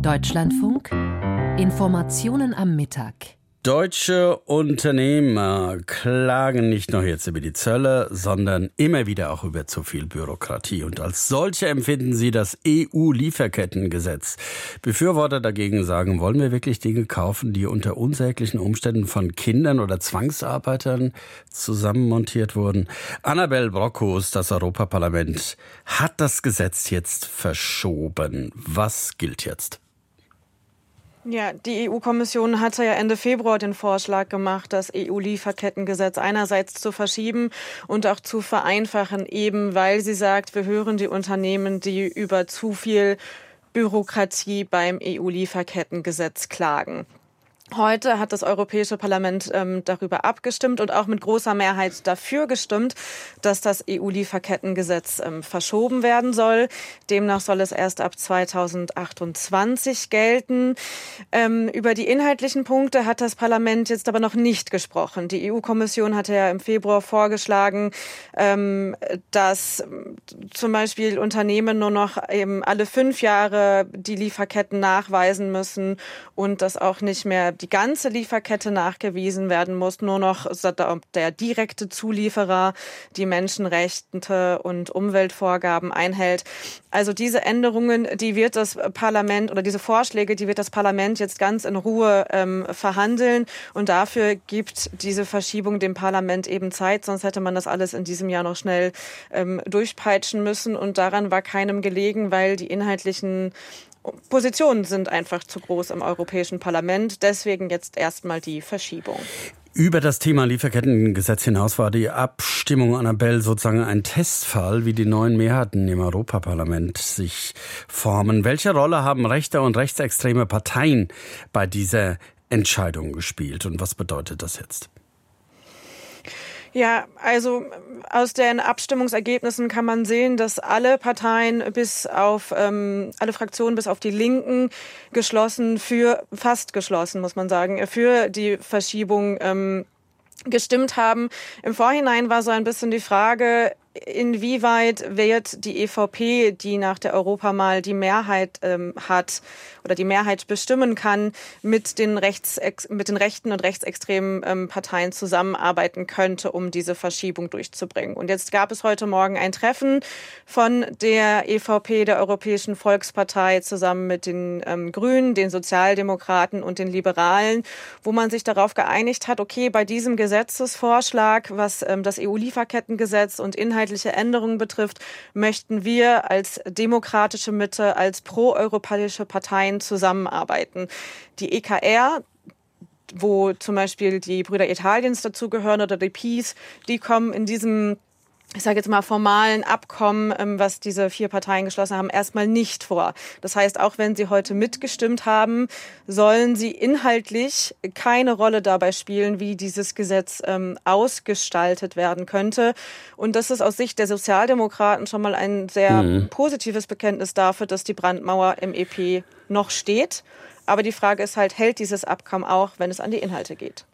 Deutschlandfunk, Informationen am Mittag. Deutsche Unternehmer klagen nicht nur jetzt über die Zölle, sondern immer wieder auch über zu viel Bürokratie. Und als solche empfinden sie das EU-Lieferkettengesetz. Befürworter dagegen sagen, wollen wir wirklich Dinge kaufen, die unter unsäglichen Umständen von Kindern oder Zwangsarbeitern zusammenmontiert wurden? Annabel Brockhuus, das Europaparlament, hat das Gesetz jetzt verschoben. Was gilt jetzt? Ja, die EU-Kommission hatte ja Ende Februar den Vorschlag gemacht, das EU-Lieferkettengesetz einerseits zu verschieben und auch zu vereinfachen, eben weil sie sagt, wir hören die Unternehmen, die über zu viel Bürokratie beim EU-Lieferkettengesetz klagen. Heute hat das Europäische Parlament darüber abgestimmt und auch mit großer Mehrheit dafür gestimmt, dass das EU-Lieferkettengesetz verschoben werden soll. Demnach soll es erst ab 2028 gelten. Über die inhaltlichen Punkte hat das Parlament jetzt aber noch nicht gesprochen. Die EU-Kommission hatte ja im Februar vorgeschlagen, dass zum Beispiel Unternehmen nur noch eben alle 5 Jahre die Lieferketten nachweisen müssen und dass auch nicht mehr die ganze Lieferkette nachgewiesen werden muss, nur noch der direkte Zulieferer die Menschenrechte und Umweltvorgaben einhält. Also diese Änderungen, die wird das Parlament oder diese Vorschläge, die wird das Parlament jetzt ganz in Ruhe verhandeln und dafür gibt diese Verschiebung dem Parlament eben Zeit, sonst hätte man das alles in diesem Jahr noch schnell durchpeitschen müssen und daran war keinem gelegen, weil die inhaltlichen Positionen sind einfach zu groß im Europäischen Parlament. Deswegen jetzt erstmal die Verschiebung. Über das Thema Lieferkettengesetz hinaus war die Abstimmung, Annabel, sozusagen ein Testfall, wie die neuen Mehrheiten im Europaparlament sich formen. Welche Rolle haben rechte und rechtsextreme Parteien bei dieser Entscheidung gespielt und was bedeutet das jetzt? Ja, also aus den Abstimmungsergebnissen kann man sehen, dass alle Parteien alle Fraktionen bis auf die Linken fast geschlossen, muss man sagen, für die Verschiebung gestimmt haben. Im Vorhinein war so ein bisschen die Frage, inwieweit wird die EVP, die nach der Europawahl die Mehrheit hat oder die Mehrheit bestimmen kann, mit den rechten und rechtsextremen Parteien zusammenarbeiten könnte, um diese Verschiebung durchzubringen. Und jetzt gab es heute Morgen ein Treffen von der EVP, der Europäischen Volkspartei, zusammen mit den Grünen, den Sozialdemokraten und den Liberalen, wo man sich darauf geeinigt hat, okay, bei diesem Gesetzesvorschlag, was das EU-Lieferkettengesetz und inhaltliche Änderungen betrifft, möchten wir als demokratische Mitte, als proeuropäische Parteien zusammenarbeiten. Die EKR, wo zum Beispiel die Brüder Italiens dazugehören oder die PiS, die kommen in diesem, ich sage jetzt mal, formalen Abkommen, was diese 4 Parteien geschlossen haben, erstmal nicht vor. Das heißt, auch wenn sie heute mitgestimmt haben, sollen sie inhaltlich keine Rolle dabei spielen, wie dieses Gesetz ausgestaltet werden könnte. Und das ist aus Sicht der Sozialdemokraten schon mal ein sehr positives Bekenntnis dafür, dass die Brandmauer im EP noch steht. Aber die Frage ist halt, hält dieses Abkommen auch, wenn es an die Inhalte geht?